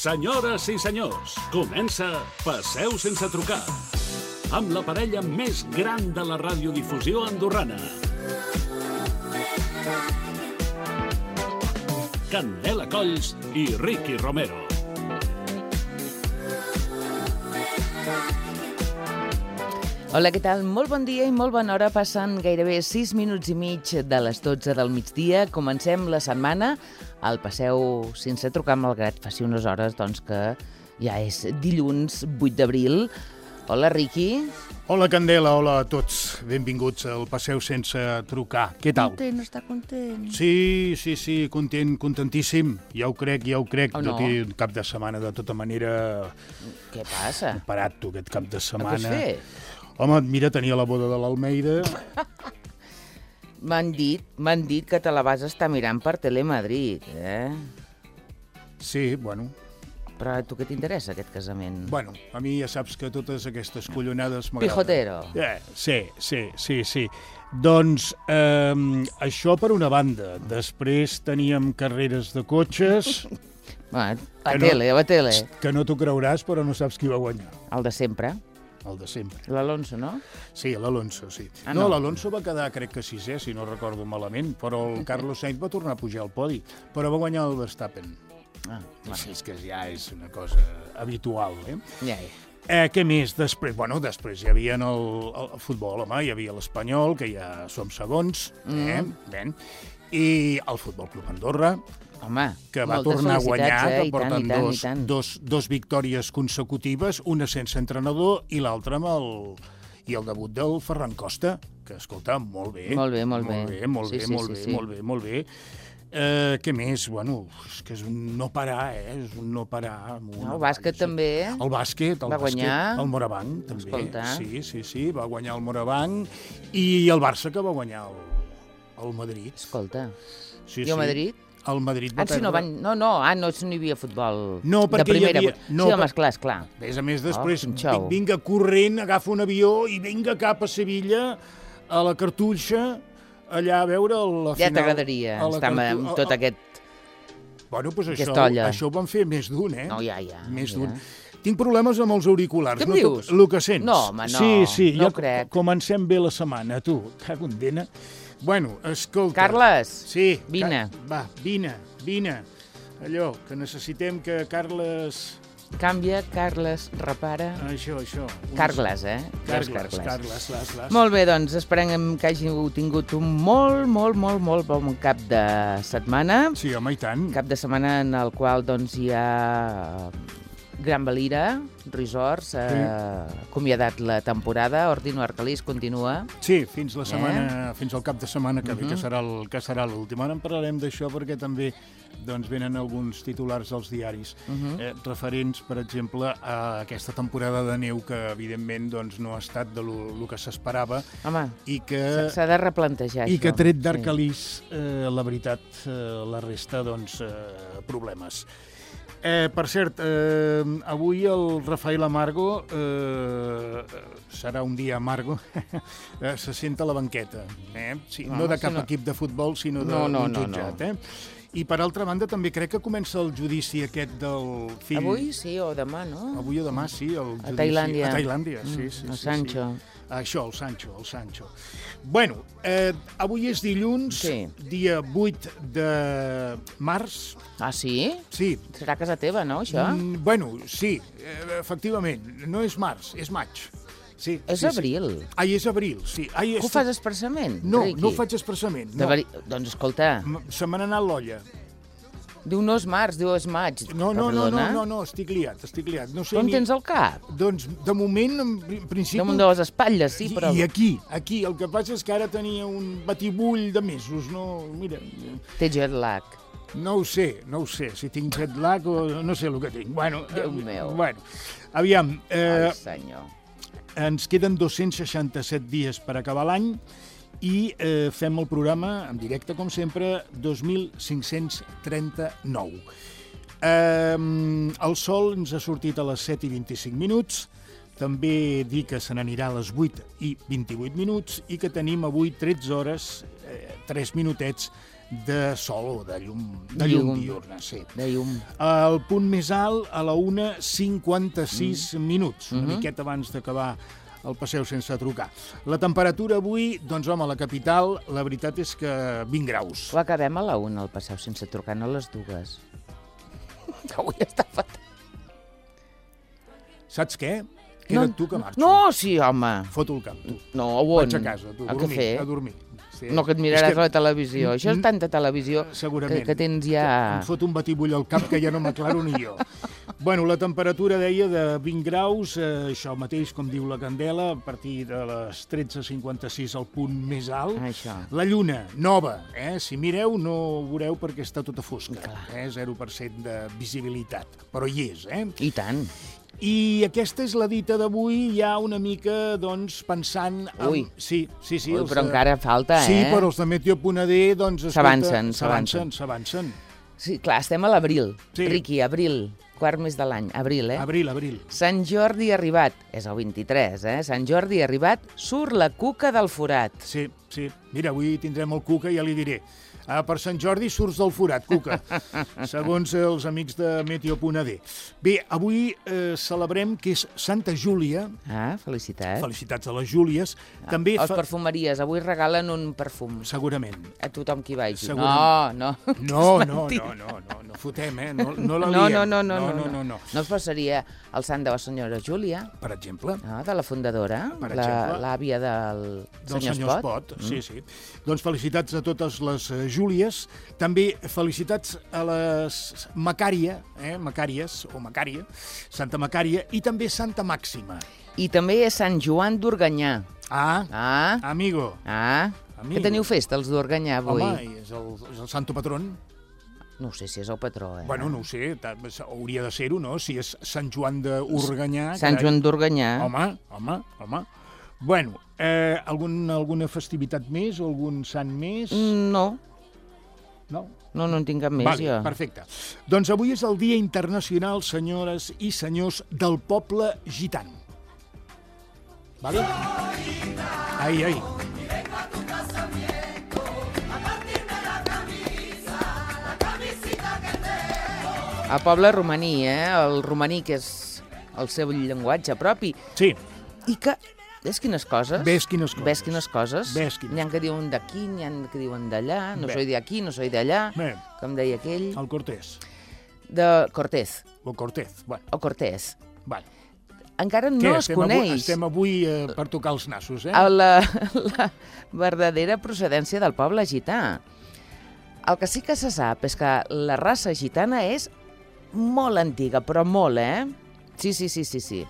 Senyores i senyors, comença Passeu sense trucar, amb la parella més gran de la radiodifusió andorrana. Candela Colls i Ricky Romero. Hola, què tal? Molt bon dia i molt bona hora. Passen gairebé 6 minuts i mig de les 12 del migdia. Comencem la setmana al Passeu sense trucar, malgrat faci unes hores doncs, que ja és dilluns 8 d'abril. Hola, Riqui. Hola, Candela, hola a tots. Benvinguts al Passeu sense trucar. Què tal? Content, està content. Sí, content, contentíssim. Ja ho crec. Oh, no? Tot i un cap de setmana, de tota manera... Què passa? Parat, tu, aquest cap de setmana. Què has fet? Home, mira, tenia la boda de l'Almeida. M'han dit que te la vas estar mirant per Telemadrid, eh? Sí, bueno. Però a tu què t'interessa, aquest casament? Bueno, a mi ja saps que totes aquestes collonades m'agraden. Pijotero. Sí. Doncs això per una banda. Després teníem carreres de cotxes. A tele. Que no t'ho creuràs, però no saps qui va guanyar. El de sempre. El de sempre. L'Alonso, no? Sí, l'Alonso, sí. Ah, no, no. L'Alonso va quedar, crec que sisè, si no recordo malament, però el Carlos Sainz va tornar a pujar al podi, però va guanyar el Verstappen. És que ja és una cosa habitual, eh? Ja. Què més? Després hi havia el futbol, home, hi havia l'Espanyol, que ja som segons, ben, i el Futbol Club Andorra, home, que va tornar a guanyar, que porten dos victòries consecutives, una sense entrenador i l'altra amb el debut del Ferran Costa, que, escolta, molt bé. Molt bé. Què més? Bueno, és que és un no parar, És un no parar. El bàsquet també. El bàsquet va guanyar. El Morabanc, també. Escolta. Sí, va guanyar el Morabanc. I el Barça, que va guanyar el Madrid. Escolta. Sí. I el Madrid? El Madrid va perdre... No hi havia futbol de primera. Sí, home, esclar. A més, després vinga corrent, agafa un avió i vinga cap a Sevilla, a la Cartoixa, allà a veure la final... Ja t'agradaria estar amb tot aquest... Bueno, doncs això ho van fer més d'un, eh? No, ja. Més d'un. Tinc problemes amb els auriculars. Què em dius? El que sents. No, home, no. Sí, no ho crec. Comencem bé la setmana, tu. Cago en dena. Bueno, escolta... Carles, sí, vine. Va, vine. Allò, que necessitem que Carles... Canvia, Carles, repara... Això. Carles, eh? Carles. Molt bé, doncs esperem que hàgiu tingut un molt bon cap de setmana. Sí, home, i tant. Cap de setmana en el qual doncs hi ha... Gran Valira, Resorts, acomiadat la temporada, Ordino Arcalís continua. Sí, fins al cap de setmana que ve, que serà l'últim. Ara en parlarem d'això perquè també venen alguns titulars als diaris referents, per exemple, a aquesta temporada de neu que, evidentment, no ha estat del que s'esperava. Home, i que s'ha de replantejar això. I que, tret d'Arcalís, la veritat, la resta, problemes. Per cert, avui el Rafael Amargo serà un dia amargo, se senta a la banqueta, sí, no de cap equip de futbol, sinó d'un jutjat. I per altra banda també crec que comença el judici aquest del fill... Avui sí o demà, no? Avui o demà, sí. A Tailàndia. A Tailàndia, sí. El Sancho. Això, el Sancho. Bueno, avui és dilluns, dia 8 de març. Ah, sí? Sí. Serà casa teva, no, això? Bueno, sí, efectivament. No és març, és maig. Sí, és abril. Ai, és abril, sí. Ho fas expressament, No, Riqui? no ho faig expressament. No. Doncs escolta... Se m'ha anat l'olla. Diu no és març, diu és maig. No, estic liat. No sé on tens el cap? Doncs, de moment, en principi... Damunt de les espatlles, sí, però... I aquí. El que passa és que ara tenia un batibull de mesos, no? Mira... Té jet lag. No ho sé, si tinc jet lag o no sé el que tinc. Bueno, Déu meu. Bueno, aviam... Ai, senyor. Ens queden 267 dies per acabar l'any i fem el programa en directe, com sempre, 2539. El sol ens ha sortit a les 7:25. També dir que se n'anirà a les 8:28 i que tenim avui 13 hores, 3 minutets de sol o de llum diurna. Sí. De llum. El punt més alt a la 1:56 minuts, una miqueta abans d'acabar el Passeu sense trucar. La temperatura avui, doncs home, a la capital, la veritat és que 20 graus. Ho acabem a la 1, el Passeu sense trucar, no a les 2. Avui està fatal. Saps què? Queda't tu que marxo. No, sí, home. Foto el camp, tu. No, on? Vaig a casa, tu, A què fer? a dormir. Sí. No, que et miraràs a la televisió. Això és tanta televisió que tens ja... Em fot un batibull al cap que ja no m'aclaro ni jo. Bueno, la temperatura, deia, de 20 graus, això mateix, com diu la Candela, a partir de les 13:56 el punt més alt. Això. La lluna, nova, si mireu no ho veureu perquè està tota fosca, 0% de visibilitat, però hi és, I tant. I aquesta és la dita d'avui, ja una mica, doncs, pensant... Ui. Sí. Ui, però encara falta, Sí, però els de Meteo.d, doncs... S'avancen. Sí, clar, estem a l'abril. Sí. Riqui, abril, quart mes de l'any, abril, Abril. Sant Jordi arribat, és el 23, Sant Jordi arribat, surt la cuca del forat. Sí. Mira, avui tindrem el Cuca i ja li diré. Per Sant Jordi surts del forat, Cuca, segons els amics de Meteo.d. Bé, avui celebrem que és Santa Júlia. Felicitats. Felicitats a les Júlies. També les perfumeries, avui regalen un perfum. Segurament. A tothom qui vagi. No, fotem, no la liem. No. No es passaria el sant de la senyora Júlia? Per exemple. De la fundadora, l'àvia del senyor Espot. Sí. Doncs felicitats a totes les Júlies. També felicitats a les Macària, Santa Macària, i també Santa Màxima. I també és Sant Joan d'Organyà. Amigo. Que teniu festa, els d'Organyà, avui? Home, és el santo patrón. No sé si és el patró, Bueno, no ho sé, hauria de ser-ho, no? Si és Sant Joan d'Organyà... Sant Joan d'Organyà. Home. Bueno, alguna festivitat més o algun sant més? No. No? No en tinc cap més, jo. Perfecte. Doncs avui és el Dia Internacional, senyores i senyors, del poble gitano. Vale? Ai. El poble romaní, el romaní, que és el seu llenguatge propi. Sí. I que... Ves quines coses? Ves quines coses. N'hi ha que diuen d'aquí, n'hi ha que diuen d'allà, no soy d'aquí, no soy d'allà, com deia aquell. El Cortés. Cortés. O Cortés, bueno. O Cortés. Vale. Encara no es coneix. Estem avui per tocar els nassos, La verdadera procedència del poble gità. El que sí que se sap és que la raça gitana és molt antiga, però molt, Sí.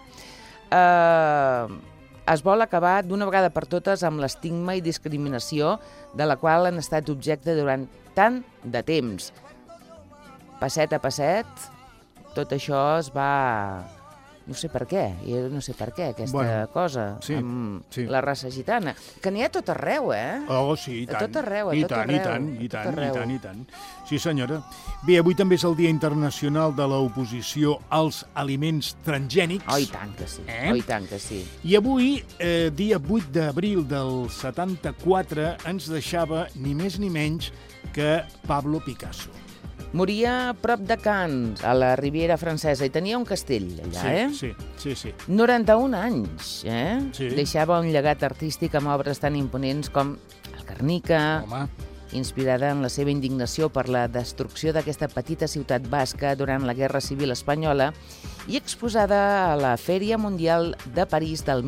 Es vol acabar d'una vegada per totes amb l'estigma i discriminació de la qual han estat objecte durant tant de temps. Passet a passet, tot això es va... No sé per què, aquesta cosa, amb la raça gitana. Que n'hi ha a tot arreu, Oh, sí, i tant. A tot arreu, I tant. Sí, senyora. Bé, avui també és el Dia Internacional de l'Oposició als Aliments Transgènics. Oh, i tant que sí. I tant que sí. I avui, dia 8 d'abril del 74, ens deixava ni més ni menys que Pablo Picasso. Moria a prop de Caen, a la Riviera Francesa, i tenia un castell allà, Sí. 91 anys, Sí. Deixava un llegat artístic amb obres tan imponents com el Guernica, inspirada en la seva indignació per la destrucció d'aquesta petita ciutat basca durant la Guerra Civil Espanyola i exposada a la Fèria Mundial de París del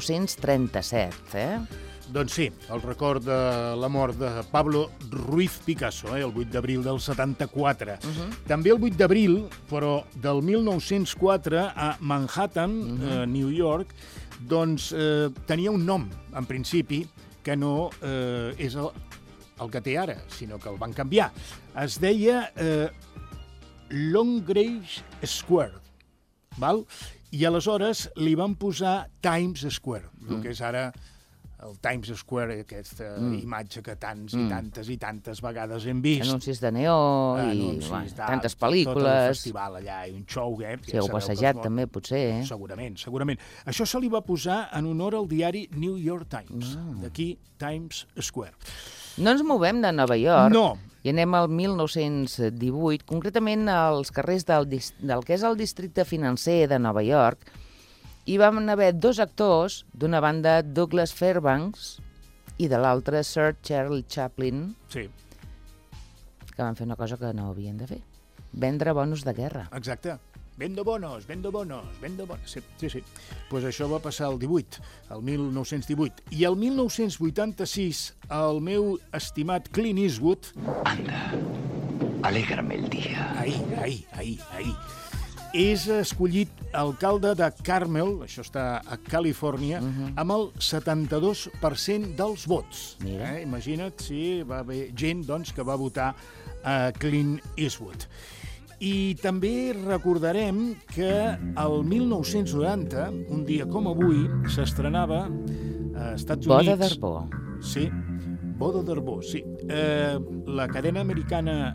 1937, Doncs sí, el record de la mort de Pablo Ruiz Picasso, el 8 d'abril del 74. També el 8 d'abril, però del 1904, a Manhattan, New York, doncs tenia un nom, en principi, que no és el que té ara, sinó que el van canviar. Es deia Longrange Square, val? I aleshores li van posar Times Square, el que és ara el Times Square, aquesta imatge que tants i tantes vegades hem vist. Anuncis de neó i tantes pel·lícules. Tot el festival allà i un show. Si heu passejat també, potser. Segurament. Això se li va posar en honor al diari New York Times, d'aquí Times Square. No ens movem de Nova York. I anem al 1918, concretament als carrers del que és el districte financer de Nova York. Hi van haver 2 actors, d'una banda Douglas Fairbanks i de l'altra Sir Charles Chaplin, Sí. que van fer una cosa que no havien de fer. Vendre bonos de guerra. Exacte. Vendo bonos. Sí. Pues això va passar el 1918. I el 1986, el meu estimat Clint Eastwood... Anda, alégrame el día. Ahir. És escollit alcalde de Carmel, això està a Califòrnia, amb el 72% dels vots. Mira. Imagina't si va haver gent doncs, que va votar a Clint Eastwood. I també recordarem que el 1990, un dia com avui, s'estrenava a Estats Units... Boda d'Arbó. Sí, Boda d'Arbó, sí. La cadena americana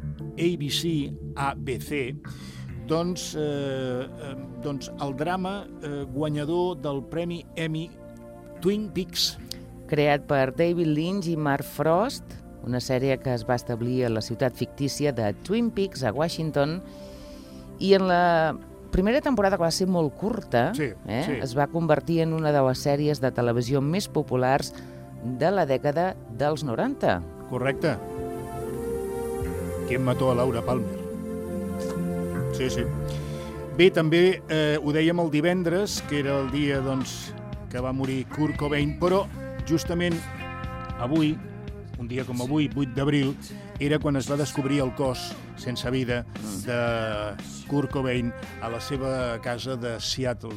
ABC, doncs el drama guanyador del Premi Emmy Twin Peaks. Creat per David Lynch i Mark Frost, una sèrie que es va establir a la ciutat fictícia de Twin Peaks, a Washington, i en la primera temporada, que va ser molt curta, Sí. es va convertir en una de les sèries de televisió més populars de la dècada dels 90. Correcte. ¿Quién mató a Laura Palmer? Sí. Bé, també ho dèiem el divendres, que era el dia doncs, que va morir Kurt Cobain, però justament avui, un dia com avui, 8 d'abril, era quan es va descobrir el cos sense vida de Kurt Cobain a la seva casa de Seattle,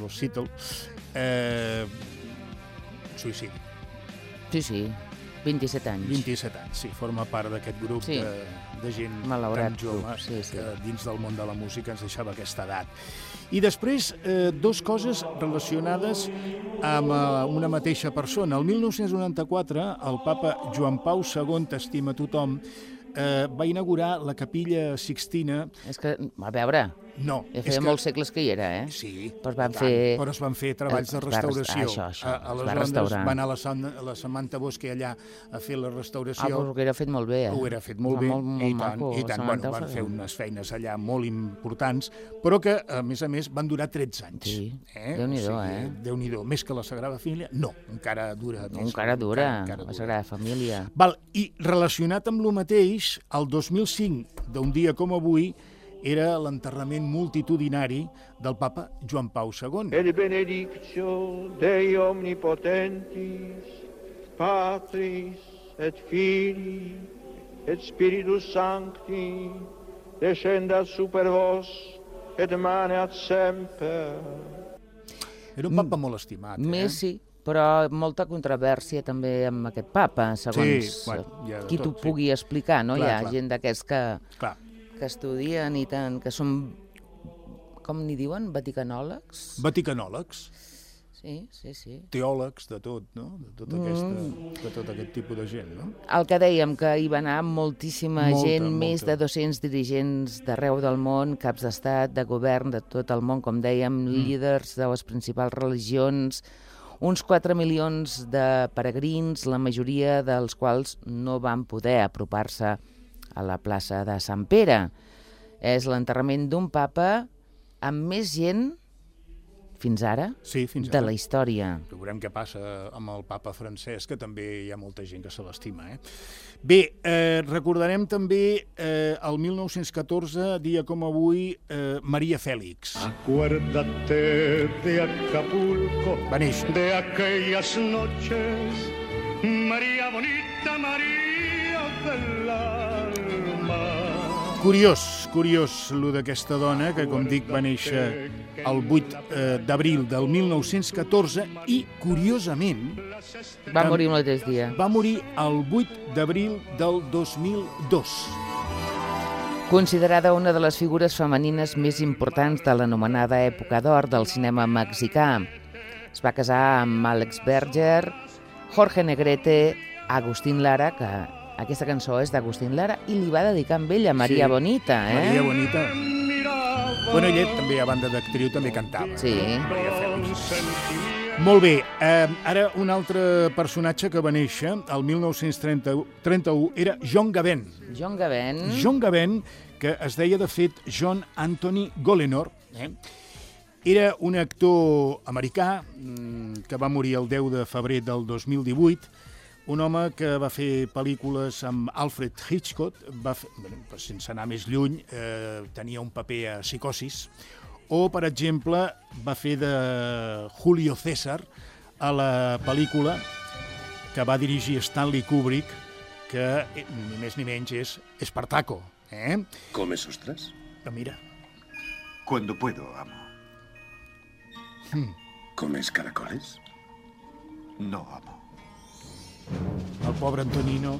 suïcidi. Sí, 27 anys. 27 anys, sí, forma part d'aquest grup de gent malaurat tan jove grup, sí. que dins del món de la música ens deixava aquesta edat. I després, 2 coses relacionades amb una mateixa persona. El 1994, el papa Joan Pau II, t'estima tothom, va inaugurar la capilla Sixtina. És que, a veure, No, ja feia molts segles que hi era, Sí, però es van fer treballs de restauració. Es va Aleshores restaurar. va anar la Samantha Bosque allà a fer la restauració. però ho era fet molt bé, Ho era fet molt bé, molt maco, i tant. Samantha Van ho fer unes feines allà molt importants, però que, a més, van durar 13 anys. Sí, Déu-n'hi-do, Déu-n'hi-do. Més que la Sagrada Família? No, encara dura més. Encara dura, la Sagrada Família. Val, i relacionat amb lo mateix, el 2005, d'un dia com avui, era l'enterrament multitudinari del papa Joan Pau II. Et benedictio Dei omnipotentis, Patris et Filii et Spiritus Sancti, descendat super vos et maneat semper. Era un papa molt estimat. Més sí, però molta controvèrsia també amb aquest papa, segons qui t'ho pugui explicar, no? Hi ha gent d'aquests que estudien i tant, que són, com n'hi diuen, vaticanòlegs? Vaticanòlegs. Sí. Teòlegs, de tot, no? De tot aquest tipus de gent, no? El que dèiem, que hi va anar moltíssima gent, més de 200 dirigents d'arreu del món, caps d'estat, de govern, de tot el món, com dèiem, líders de les principals religions, uns 4 milions de peregrins, la majoria dels quals no van poder apropar-se a la plaça de Sant Pere. És l'enterrament d'un papa amb més gent fins ara de la història. Veurem què passa amb el papa francès, que també hi ha molta gent que se l'estima. Bé, recordarem també el 1914, dia com avui, Maria Fèlix. Acuérdate de Acapulco, Va néixer. de aquellas noches, María bonita, María del alma. Curiós, lo d'aquesta dona, que, com dic, va néixer el 8 d'abril del 1914 i, curiosament, Va morir un mateix dia. va morir el 8 d'abril del 2002. Considerada una de les figures femenines més importants de l'anomenada època d'or del cinema mexicà. Es va casar amb Alex Berger, Jorge Negrete, Agustín Lara, que aquesta cançó és d'Agustín Lara, i li va dedicar amb ella Maria Bonita, Maria Bonita. Bueno, ella també, a banda d'actriu, també cantava. Sí. Maria Fèlix. Molt bé, ara un altre personatge que va néixer el 1931 era John Gavin. John Gavin. John Gavin, que es deia, de fet, John Anthony Golenor. Era un actor americà que va morir el 10 de febrer del 2018, un home que va fer pel·lícules amb Alfred Hitchcock, sense anar més lluny, tenia un paper a Psicosis, o, per exemple, va fer de Julio César a la pel·lícula que va dirigir Stanley Kubrick, que ni més ni menys és Espartaco. ¿Comes ostras? Mira. Cuando puedo, amo. ¿Comes caracoles? No, amo. El pobre Antonino,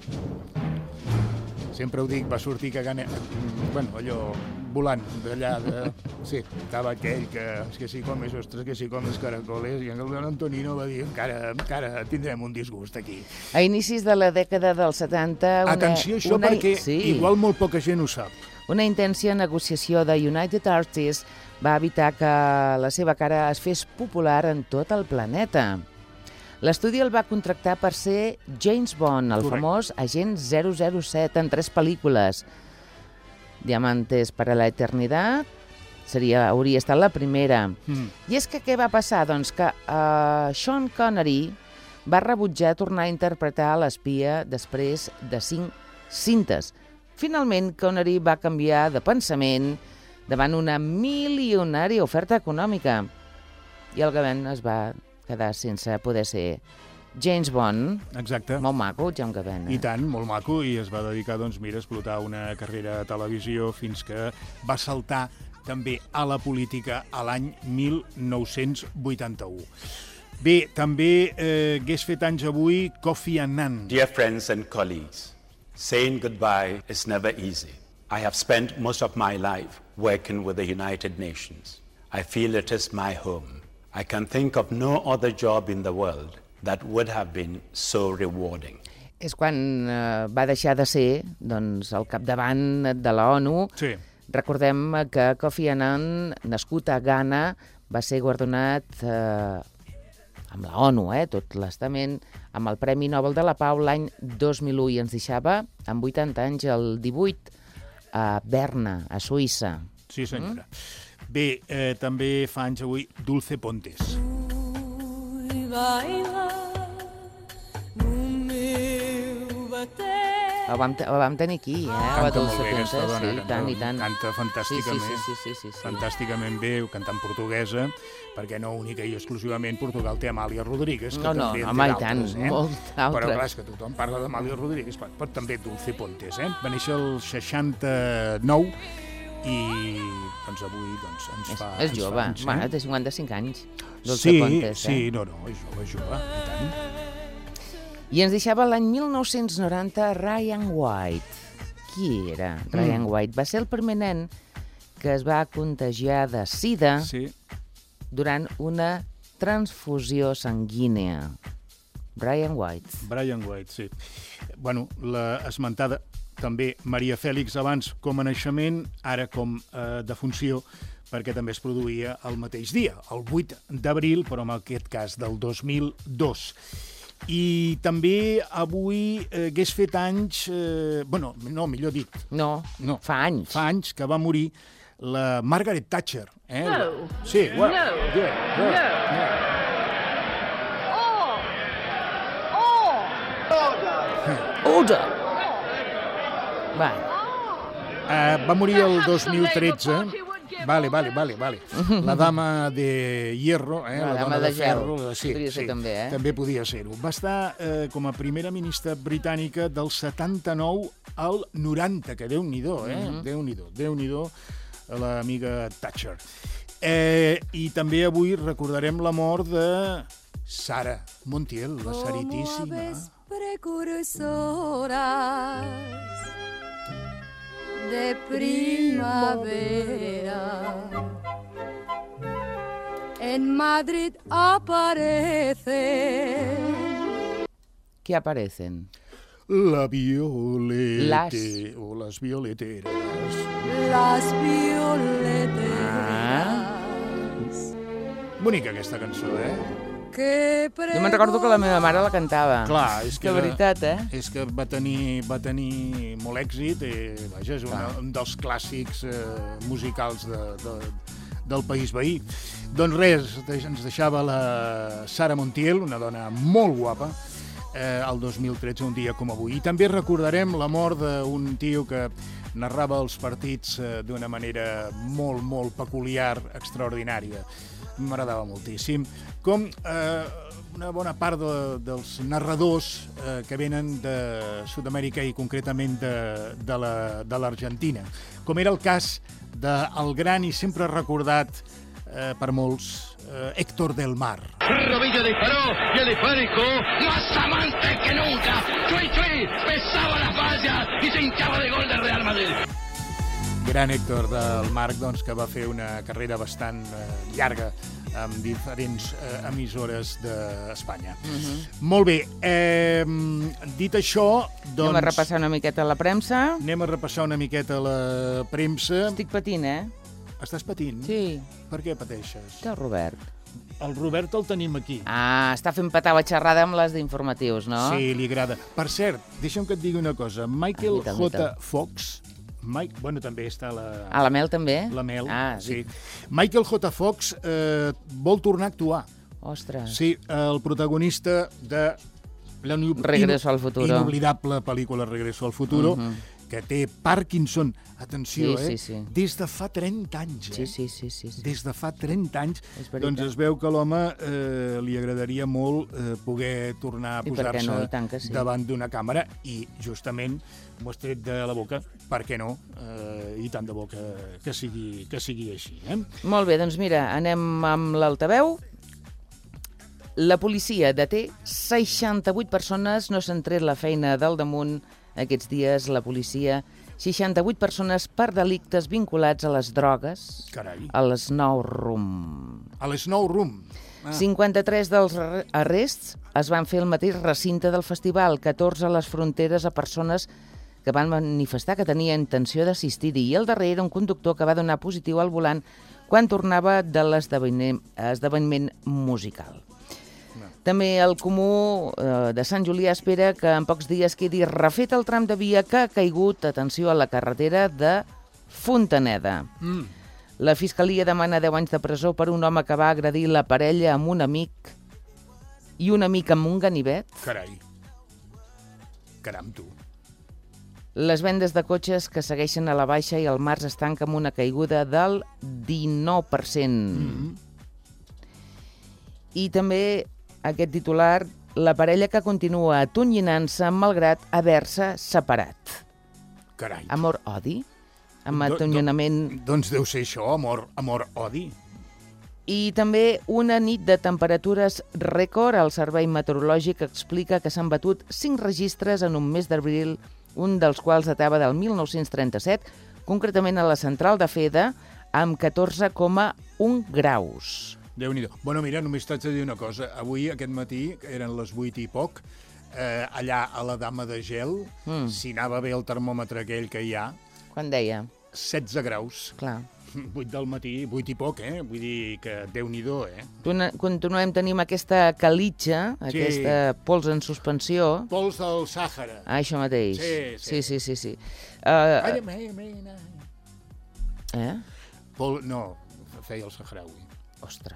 sempre ho dic, va sortir cagant, allò, volant d'allà, sí, estava aquell que si comes ostres, que si comes caracoles, i el Antonino va dir, encara tindrem un disgust aquí. A inicis de la dècada dels 70... Atenció a això, perquè igual molt poca gent ho sap. Una intensa negociació de United Artists va evitar que la seva cara es fes popular en tot el planeta. L'estudi el va contractar per ser James Bond, el famós agent 007, en 3 pel·lícules. Diamantes para la eternidad hauria estat la primera. I és que què va passar? Doncs que Sean Connery va rebutjar tornar a interpretar l'espia després de 5 cintes. Finalment, Connery va canviar de pensament davant una milionària oferta econòmica i el Gavin es va quedar sense poder ser James Bond. Exacte. Molt maco, John Gavin. I tant, molt maco, i es va dedicar, doncs, mira, a explotar una carrera a televisió fins que va saltar també a la política a l'any 1981. Bé, també hagués fet anys avui Kofi Annan. Dear friends and colleagues, saying goodbye is never easy. I have spent most of my life working with the United Nations. I feel it is my home. I can think of no other job in the world that would have been so rewarding. És quan va deixar de ser, doncs, al capdavant de la ONU. Sí. Recordem que Kofi Annan, nascut a Ghana, va ser guardonat amb la ONU, tot l'estament, amb el Premi Nobel de la Pau l'any 2001, i ens deixava amb 80 anys, el 18, a Berna, a Suïssa. Sí, senyora. Bé, també fa anys avui Dulce Pontes. El vam tenir aquí, Canta molt bé aquesta dona, sí, tant i tant. Canta fantàsticament, sí. Fantàsticament bé, cantant portuguesa, perquè no única i exclusivament Portugal té Amàlia Rodríguez, que també en té d'altres. Molt d'altres. Però clar, és que tothom parla d'Amàlia Rodríguez, però també Dulce Pontes. Va néixer el 69 i doncs avui ens fa... És jove, té 55 anys, Dulce Pontes. Sí, no, és jove, i tant. I ens deixava l'any 1990 Ryan White. Qui era Ryan White? Va ser el primer nen que es va contagiar de sida durant una transfusió sanguínia. Brian White, sí. Bueno, la esmentada també Maria Fèlix, abans com a naixement, ara com a defunció, perquè també es produïa el mateix dia, el 8 d'abril, però en aquest cas del 2002. I també avui hagués fet anys... millor dit. No, fa anys. Fa anys que va morir la Margaret Thatcher. No. Sí, No. Order! Va. Va morir el 2013. Vale. La dama de hierro, la dona de ferro. Sí, podria ser també, també podia ser-ho. Va estar com a primera ministra britànica del 79 al 90, que Déu-n'hi-do, Déu-n'hi-do, l'amiga Thatcher. I també avui recordarem la mort de Sara Montiel, la Saritíssima. De primavera en Madrid aparecen. ¿Qué aparecen? La violeta o las violeteras. Las violeteras Bonica aquesta cançó, Que Jo me'n recordo que la meva mare la cantava. Clar, és que... De veritat, És que va tenir molt èxit i, vaja, és un dels clàssics musicals del país veí. Doncs res, ens deixava la Sara Montiel, una dona molt guapa, el 2013, un dia com avui. I també recordarem la mort d'un tio que narrava els partits d'una manera molt, molt peculiar, extraordinària. M'agradava moltíssim. Com una bona part dels narradors que venen de Sud-amèrica i concretament de l'Argentina. Com era el cas del gran i sempre recordat per molts Héctor del Mar. Robinho disparó y el disparo más amante que nunca. Chui Chui pesaba la falla y se hinchaba de gol del Real Madrid. Gran Héctor del Mar, doncs, que va fer una carrera bastant llarga amb diferents emissores d'Espanya. Molt bé, dit això, doncs... Anem a repassar una miqueta la premsa. Anem a repassar una miqueta la premsa. Estic patint, Estàs patint? Sí. Per què pateixes? El Robert. El Robert el tenim aquí. Ah, està fent petar la xerrada amb les d'informatius, no? Sí, li agrada. Per cert, deixa'm que et digui una cosa. Michael J. Fox... Bueno, també està la... Ah, la Mel també? La Mel, ah, sí. Michael J. Fox vol tornar a actuar. Ostres. Sí, el protagonista de la Regreso al futuro. Inoblidable pel·lícula Regreso al futuro, que té Parkinson, atenció, sí. des de fa 30 anys. Sí. Des de fa 30 anys, doncs es veu que a l'home li agradaria molt poder tornar a posar-se davant d'una càmera i justament m'ho has tret de la boca, per què no? I tant de bo que sigui així. Molt bé, doncs mira, anem amb l'altaveu. La policia deté 68 persones, no s'han tret la feina del damunt aquests dies, la policia. 68 persones per delictes vinculats a les drogues. Carai. A l'Snow Room. A l'Snow Room. 53 dels arrests es van fer al mateix recinte del festival, 14 a les fronteres a persones que van manifestar que tenia intenció d'assistir-hi, i el darrer era un conductor que va donar positiu al volant quan tornava de l'esdeveniment musical. També el Comú de Sant Julià espera que en pocs dies quedi refet el tram de via que ha caigut, atenció, a la carretera de Fontaneda. La Fiscalia demana 10 anys de presó per un home que va agredir la parella amb un amic i un amic amb un ganivet. Carai. Caram, tu. Les vendes de cotxes que segueixen a la baixa i el març es tanca amb una caiguda del 19%. I també aquest titular, la parella que continua atonyinant-se malgrat haver-se separat. Carai. Amor-odi? Amb atonyinament... Doncs deu ser això, amor-odi. I també una nit de temperatures rècord. El Servei Meteorològic explica que s'han batut 5 registres en un mes d'abril, un dels quals datava del 1937, concretament a la central de Feda, amb 14,1 graus. Déu-n'hi-do. Bueno, mira, només t'haig de dir una cosa. Avui, aquest matí, eren les 8 i poc, allà a la Dama de Gel, si anava bé el termòmetre aquell que hi ha... Quan deia? 16 graus. Clar. 8 del matí, 8 i poc, Vull dir que Déu-n'hi-do, Continuem, tenim aquesta calitja, aquesta pols en suspensió. Pols del Sàhara. Ah, això mateix. Sí. No, feia el saharaui. Ostres.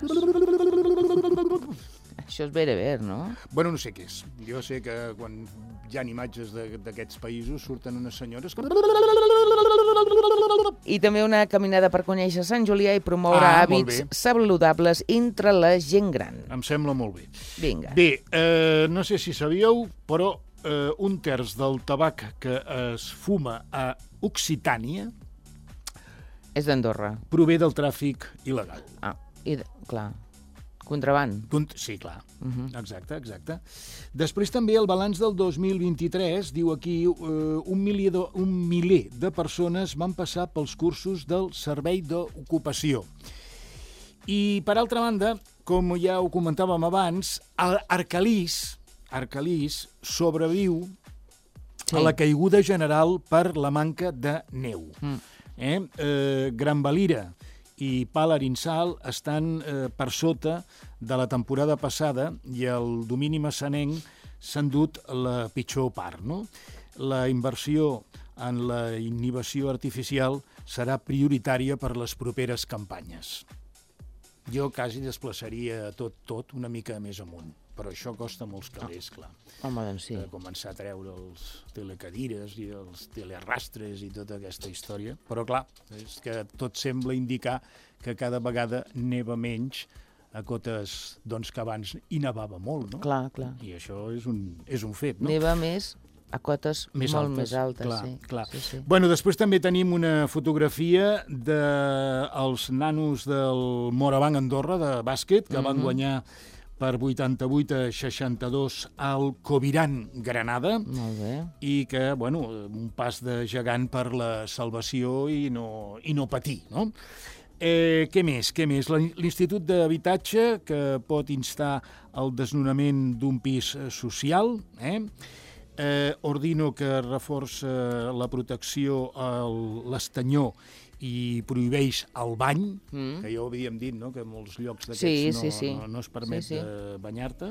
Això és Bereber, no? Bueno, no sé què és. Jo sé que quan hi ha imatges d'aquests països surten unes senyores que... I també una caminada per conèixer Sant Julià i promoure hàbits saludables entre la gent gran. Em sembla molt bé. Vinga. Bé, no sé si sabíeu, però un terç del tabac que es fuma a Occitània... És d'Andorra. Prové del tràfic il·legal. Ah, clar. Contraband. Sí, clar. Exacte. Després també el balanç del 2023 diu aquí un miler de persones van passar pels cursos del Servei d'Ocupació. I, per altra banda, com ja ho comentàvem abans, Arcalís sobreviu a la caiguda general per la manca de neu. Gran Valira i Pal Arinsal estan per sota de la temporada passada i el domini massanenc s'ha endut la pitjor part, no? La inversió en la inhibició artificial serà prioritària per les properes campanyes. Jo quasi desplaçaria tot una mica més amunt, però això costa molts calés, clar. Home, doncs sí. Començar a treure els telecadires i els telearrastres i tota aquesta història. Però clar, és que tot sembla indicar que cada vegada neva menys a cotes doncs, que abans hi nevava molt, no? Clar. I això és un fet, no? Neva més a cotes molt més altes, clar, sí. Clar. Sí. Bueno, després també tenim una fotografia dels nanos del Morabanc Andorra, de bàsquet, que van guanyar per 88-62 al Coviran Granada. Molt bé. I que, bueno, un pas de gegant per la salvació i no patir, no? Què més? L'Institut d'Habitatge, que pot instar el desnonament d'un pis social, Ordino, que reforça la protecció a l'estanyó i prohibeix el bany, que ja ho havíem dit, no? Que en molts llocs d'aquests no es permet banyar-te.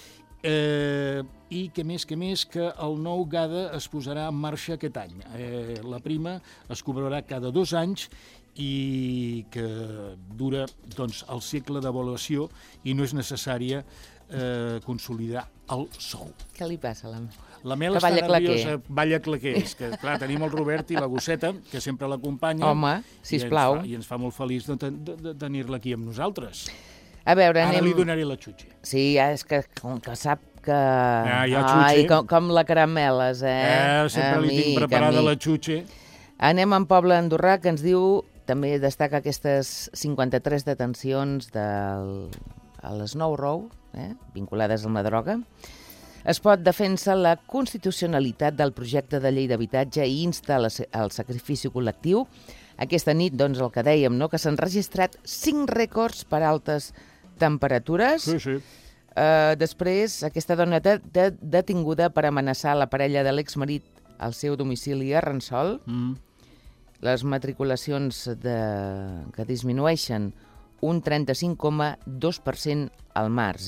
I què més? Que el nou GADA es posarà en marxa aquest any. La prima es cobrarà cada 2 anys i que dura doncs, el cicle d'avaluació i no és necessària consolidar el sou. Què li passa a la Mel? La Mel està nerviosa, balla claquers, que clar, tenim el Robert i la Gosseta, que sempre l'acompanya. Home, sisplau. I ens fa molt feliç de tenir-la aquí amb nosaltres. A veure, Ara li donaré la xutxa. Sí, és que com que sap que... Ai, com la carameles, sempre li tinc preparada la xutxa. Anem en Poble Andorrà, que ens diu, també destaca aquestes 53 detencions a les Nou Rou, vinculades amb la droga. Es pot defensar la constitucionalitat del projecte de llei d'habitatge i insta al sacrifici col·lectiu. Aquesta nit, doncs, el que dèiem, no? Que s'han registrat 5 rècords per altes temperatures. Sí. Després, aquesta dona detinguda per amenaçar la parella de l'exmarit al seu domicili a Ransol. Les matriculacions que disminueixen un 35,2% al març,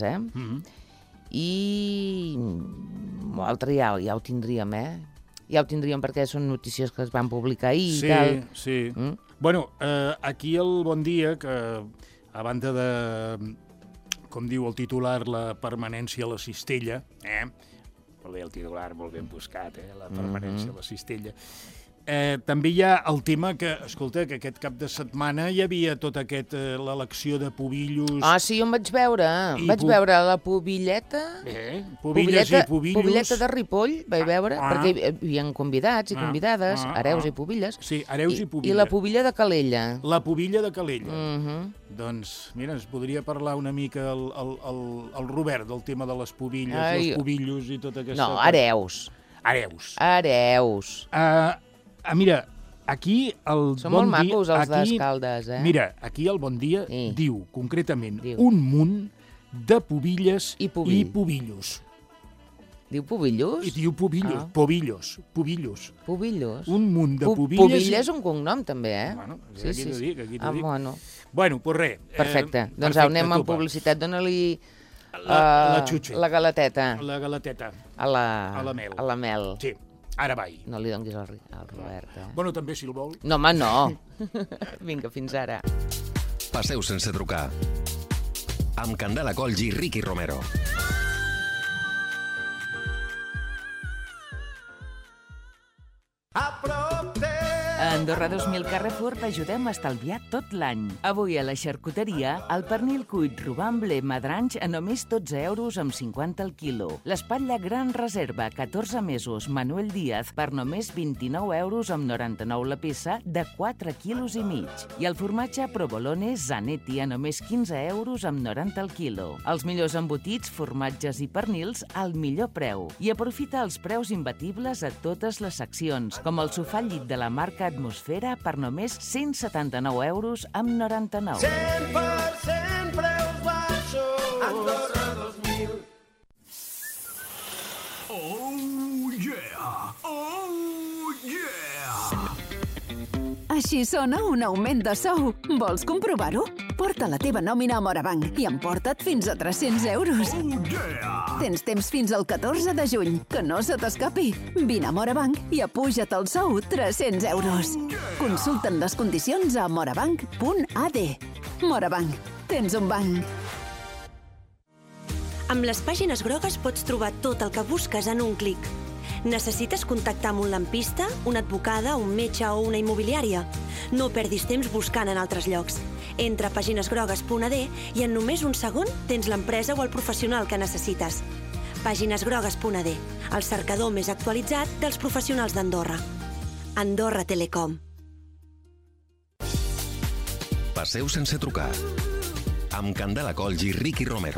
I l'altre ja ho tindríem, Ja ho tindríem perquè són notícies que es van publicar ahir i tal. Sí. Bueno, aquí el Bon Dia, que a banda de, com diu el titular, la permanència a la cistella, molt bé el titular, molt ben buscat, la permanència a la cistella, també hi ha el tema que, escolta, que aquest cap de setmana hi havia tot l'elecció de Pubillos... Ah, sí, jo em vaig veure. Vaig veure la Pubilleta... Pubilles i Pubillos... Pubilleta de Ripoll, vaig veure, perquè hi havia convidats i convidades, hereus i pubilles. Sí, hereus i pubilles. I la Pubilla de Calella. La Pubilla de Calella. Doncs, mira, ens podria parlar una mica el Robert del tema de les pubilles, els pubillos i tota aquesta... No, hereus. Hereus. Mira, aquí el Són Bon Dia... molt macos els d'Escaldes, Mira, aquí el Bon Dia diu, concretament, un munt de pubilles i pubillos. Diu pubillos? I diu pubillos, pubillos. Pubillos? Un munt de pubilles... Pubilla és un cognom, també, Bueno, aquí t'ho dic. Bueno. Bueno, doncs res. Perfecte. Doncs anem amb publicitat. Dóna-li... La xutxa. La galeteta. La galeteta. A la Mel. A la Mel. Sí. Ara vai. No li donguis al Robert, Bueno, també, si el vol. No, home, no. Vinga, fins ara. Passeu sense trucar. Amb Candela Colls i Ricky Romero. A Andorra 2000 Carrefour t'ajudem a estalviar tot l'any. Avui a la xarcuteria, el pernil cuit Rubamble Madranys a només 12 euros amb 50 al quilo. L'espatlla Gran Reserva, 14 mesos, Manuel Díaz, per només 29 euros amb 99 la peça, de 4 quilos i mig. I el formatge Provolone Zanetti a només 15 euros amb 90 al quilo. Els millors embotits, formatges i pernils al millor preu. I aprofita els preus imbatibles a totes les seccions, com el sofà llit de la marca Atmosfera per només 179 euros amb 99. 100% preus baixos. Andorra 2000. Oh, yeah! Oh, yeah! Així sona un augment de sou. Vols comprovar-ho? Porta la teva nòmina a Morabanc i emporta't fins a 300 euros. Tens temps fins al 14 de juny. Que no se t'escapi. Vine a Morabanc i apuja't el sou 300 euros. Consulta'n les condicions a morabanc.ad. Morabanc. Tens un banc. Amb les pàgines grogues pots trobar tot el que busques en un clic. Necessites contactar amb un lampista, una advocada, un metge o una immobiliària? No perdis temps buscant en altres llocs. Entra a paginesgrogues.ad i en només un segon tens l'empresa o el professional que necessites. Paginesgrogues.ad, el cercador més actualitzat dels professionals d'Andorra. Andorra Telecom. Passeu sense trucar. Amb Candela Colls i Ricky Romero.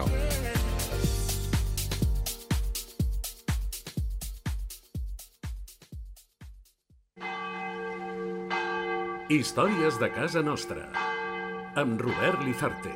Històries de casa nostra, amb Robert Lizarte.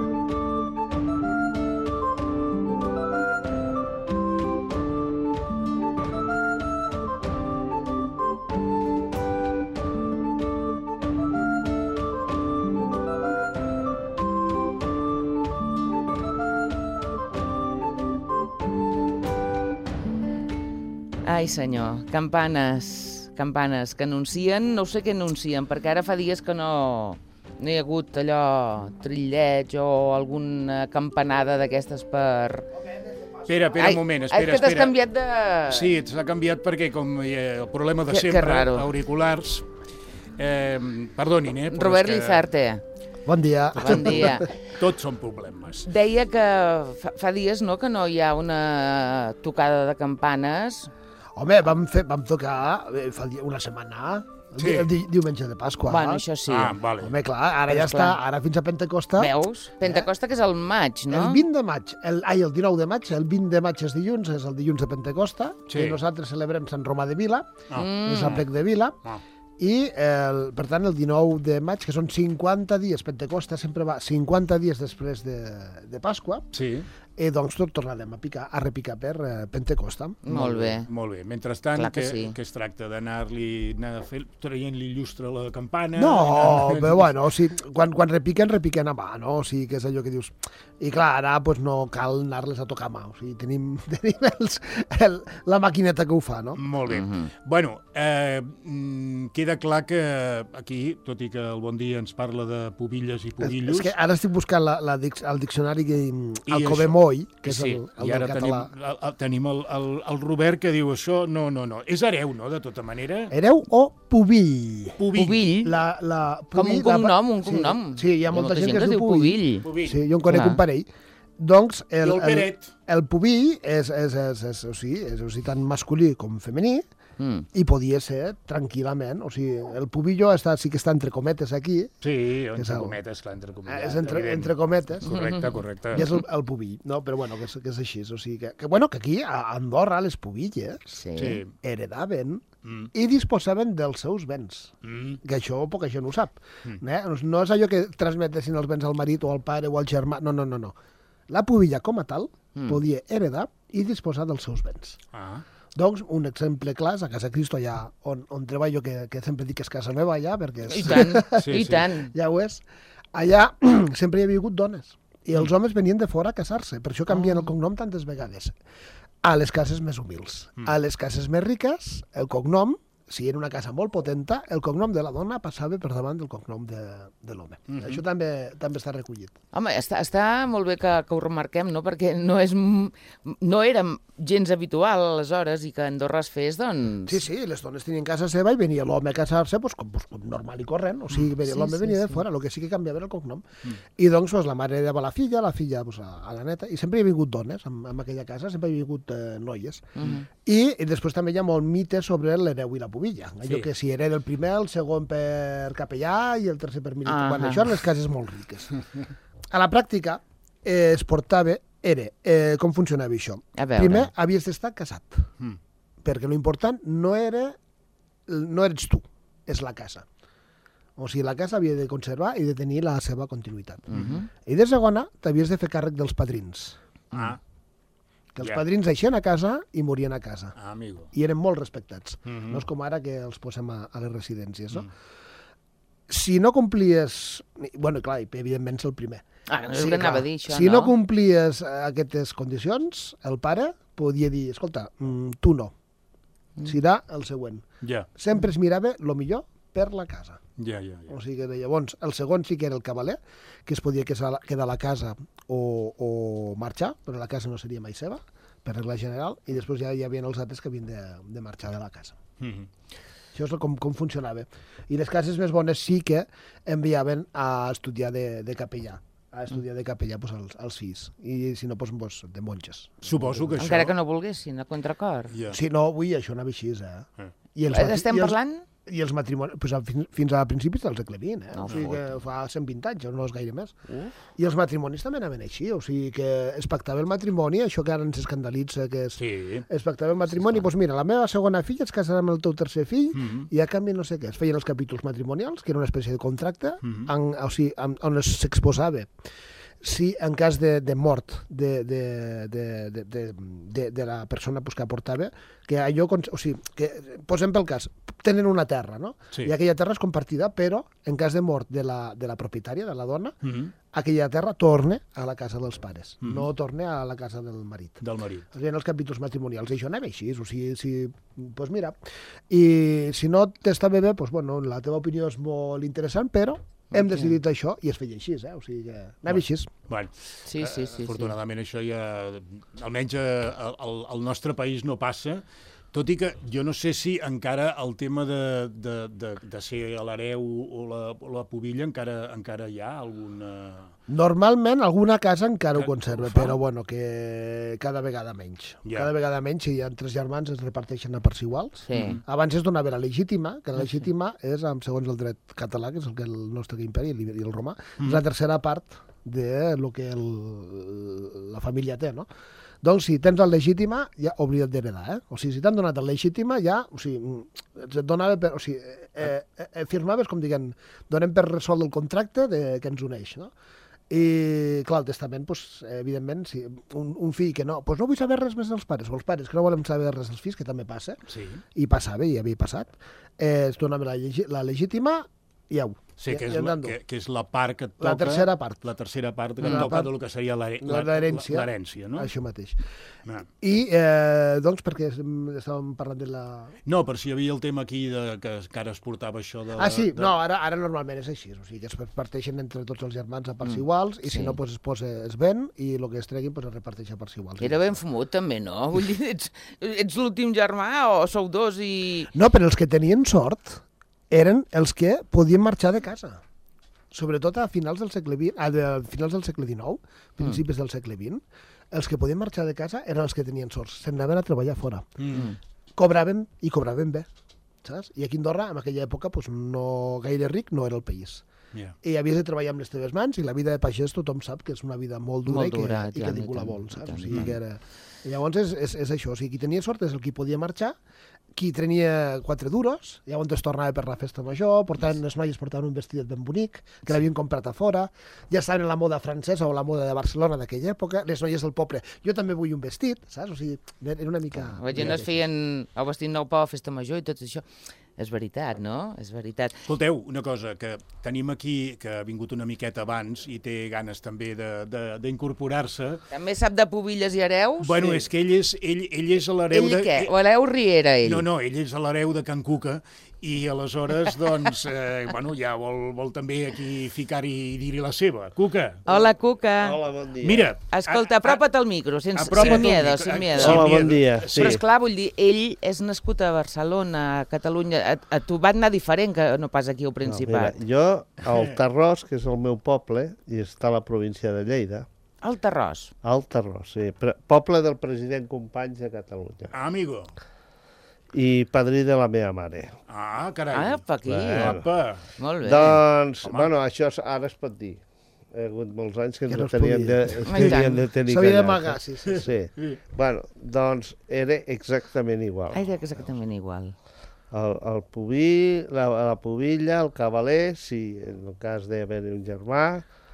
Ai, senyor, campanes que anuncien, no sé què anuncien, perquè ara fa dies que no hi ha hagut allò, trillet o alguna campanada d'aquestes per... Espera, un moment, espera. És que t'has canviat de... Sí, s'ha canviat perquè com hi ha el problema de sempre, auriculars... Perdonin, Robert Lizarte. Bon dia. Bon dia. Tots són problemes. Deia que fa dies, no?, que no hi ha una tocada de campanes... Home, vam tocar fa una setmana, el diumenge de Pasqua. Bueno, això sí. Vale. Home, clar, ara ja està, ara fins a Pentecosta. Veus? Pentecosta, que és el maig, no? El 20 de maig, el 19 de maig, el 20 de maig és el dilluns de Pentecosta, i nosaltres celebrem Sant Romà de Vila, és el plec de Vila, i, per tant, el 19 de maig, que són 50 dies, Pentecosta sempre va 50 dies després de Pasqua, doncs tot tornarem a repicar per Pentecosta. Molt bé. Molt bé. Mentrestant, que es tracta d'anar-li traient-li llustre a la campana... No, però bueno, quan repiquen a mà, no? O sigui, que és allò que dius... I clar, ara no cal anar-les a tocar a mà, o sigui, tenim la maquineta que ho fa, no? Molt bé. Bueno, queda clar que aquí, tot i que el Bon Dia ens parla de pubilles i pubillos... És que ara estic buscant el diccionari el Covemó, que és el del català. Tenim el Robert que diu això, no. És hereu, no?, de tota manera. Hereu o pubill? Pubill? Com un cognom. Sí, hi ha molta gent que es diu pubill. Sí, jo en conec un parell. Doncs el pubill és tant masculí com femení, i podia ser tranquil·lament, o sigui, el pubillo sí que està entre cometes aquí. Sí, entre cometes, clar, entre cometes. És entre cometes. Correcte. I és el pubill, no? Però bueno, que és així, o sigui, que aquí a Andorra les pubilles heredaven i disposaven dels seus béns, que això poca gent ho sap. No és allò que transmetessin els béns al marit o al pare o al germà, no. La pubilla com a tal podia heredar i disposar dels seus béns. Doncs, un exemple clar és a Casa Cristo, allà on treballo, que sempre dic que és casa meva allà, perquè és... I tant. Ja ho és. Allà sempre hi havia hagut dones, i els homes venien de fora a casar-se, per això canvien el cognom tantes vegades. A les cases més humils. A les cases més riques, el cognom, si era una casa molt potenta, el cognom de la dona passava per davant del cognom de l'home. Això també està recollit. Home, està molt bé que ho remarquem, no?, perquè no era gens habitual aleshores i que a Andorra es fes, doncs... Sí, les dones tenien casa seva i venia l'home a casar-se com normal i corrent, o sigui, l'home venia de fora, el que sí que canviava era el cognom. I doncs la mare heredava la filla a la neta, i sempre hi ha vingut dones en aquella casa, sempre hi ha vingut noies. I després també hi ha molt mite sobre l'hereu i la pubilla, allò que si hereda el primer, el segon per capellà i el tercer per militar. Bueno, això en les cases molt riques. A la pràctica es portava com funcionava això. Primer havies d'estar casat, perquè l'important no eres tu, és la casa. O sigui, la casa havia de conservar i de tenir la seva continuïtat. I de segona, t'havies de fer càrrec dels padrins. Que els padrins eixien a casa i morien a casa. I eren molt respectats. No és com ara que els posem a les residències, no? si no complies... Bueno, clar, evidentment és el primer. No és el que anava a dir, això, si no complies aquestes condicions, el pare podia dir, escolta, tu no. Serà el següent. Sempre es mirava el millor per la casa. O sigui que llavors el segon sí que era el cavaler, que es podia quedar a la casa o marxar, però la casa no seria mai seva, per regla general, i després ja hi havia els altres que havien de marxar de la casa. Això és com funcionava. I les cases més bones sí que enviaven a estudiar de capellà, als fills, i si no, de monges. Suposo que això... Encara que no volguessin, a contracor. Sí, no, avui això anava així, Estem parlant? I els matrimonis, fins a principis del segle XX, o sigui que fa 120 anys, no és gaire més. I els matrimonis també anaven així, o sigui que es pactava el matrimoni, això que ara ens escandalitza, que es pactava el matrimoni, doncs mira, la meva segona filla es casarà amb el teu tercer fill, i a canvi no sé què, es feien els capítols matrimonials, que era una espècie de contracte, on s'exposava si en cas de mort de la persona que aportava, que allò, o sigui, que posem pel cas, tenen una terra, no? I aquella terra és compartida, però en cas de mort de la propietària, de la dona, aquella terra torna a la casa dels pares, no torna a la casa del marit. O sigui, en els capítols matrimonials, i això anava així, o sigui, doncs mira, i si no t'estava bé, doncs bueno, la teva opinió és molt interessant, però hem decidit això i es feia així, o sigui que anava així. Sí. Afortunadament això ja, almenys al nostre país no passa, tot i que jo no sé si encara el tema de ser l'hereu o la pubilla encara hi ha alguna... Normalment alguna casa encara ho conserva, però bueno, que cada vegada menys. Cada vegada menys, si hi ha 3 germans es reparteixen a parts iguals. Abans es donava la legítima, que la legítima és, segons el dret català, que és el nostre imperi i el romà, és la tercera part de lo que la família té, no? Doncs si tens el legítima, ja oblida't d'heredar, O sigui, si t'han donat el legítima, ja, o sigui, et donava per... O sigui, firmaves, com diguem, donem per resolt el contracte que ens uneix, no? I, clar, el testament, evidentment, si un fill que no vull saber res més dels pares, o els pares que no volen saber res dels fills, que també passa, i passava, i havia passat, es donava la legítima i au. Sí, que és la part que et toca... La tercera part. La tercera part que et toca del que seria l'herència, no? Això mateix. I, doncs, perquè estàvem parlant de la... No, per si hi havia el tema aquí que ara es portava això de... No, ara normalment és així, o sigui, que es reparteixen entre tots els germans a parts iguals, i si no, es ven, i el que es tregui es reparteix a parts iguals. Era ben fumut, també, no? Vull dir, ets l'últim germà o sou dos i... No, però els que tenien sort eren els que podien marxar de casa. Sobretot a finals del segle XIX, principis del segle XX, els que podien marxar de casa eren els que tenien sort. Se'n anaven a treballar fora. Cobraven, i cobraven bé. Saps? I aquí a Andorra, en aquella època, no gaire ric no era el país. I havies de treballar amb les teves mans, i la vida de pagès tothom sap que és una vida molt dura i que ningú la vol, saps? O sigui que era... Llavors és això, o sigui, qui tenia sort és el qui podia marxar, qui tenia 4 duros, llavors es tornava per la festa major, les noies portaven un vestidet ben bonic, que l'havien comprat a fora, ja estaven en la moda francesa o la moda de Barcelona d'aquella època, les noies del poble, jo també vull un vestit, saps? O sigui, era una mica... La gent es feien el vestit nou per la festa major i tot això. És veritat, no? És veritat. Escolteu, una cosa, que tenim aquí, que ha vingut una miqueta abans i té ganes també d'incorporar-se. També sap de pubilles i hereus? Bueno, és que ell és l'hereu de... Ell què? O hereu Riera, ell? No, ell és l'hereu de Can Cuca, i aleshores, doncs, ja vol també aquí ficar-hi i dir-hi la seva. Cuca! Hola, Cuca! Hola, bon dia. Mira... Escolta, apropa't al micro, sin miedo, sin miedo. Hola, bon dia. Però, esclar, vull dir, ell és nascut a Barcelona, a Catalunya. A tu va anar diferent que no pas aquí al Principat. No, mira, jo, al Tarròs, que és el meu poble, i està a la província de Lleida... Al Tarròs? Al Tarròs, sí. Poble del president Companys de Catalunya. Amigo. I padrí de la meva mare. Ah, carai. Ah, pa aquí. Apa. Molt bé. Doncs, bueno, això ara es pot dir. Hi ha hagut molts anys que no tenien de tenir s'havia d'amagar, sí. Bueno, doncs era exactament igual. Era exactament igual. El pubi, la pubilla, el cavaler, sí, en el cas d'haver un germà,